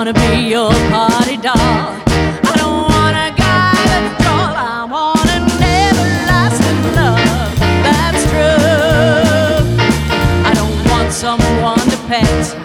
wanna be your party doll. I don't want a guy that's tall. I want an everlasting love that's true. I don't want someone to pet.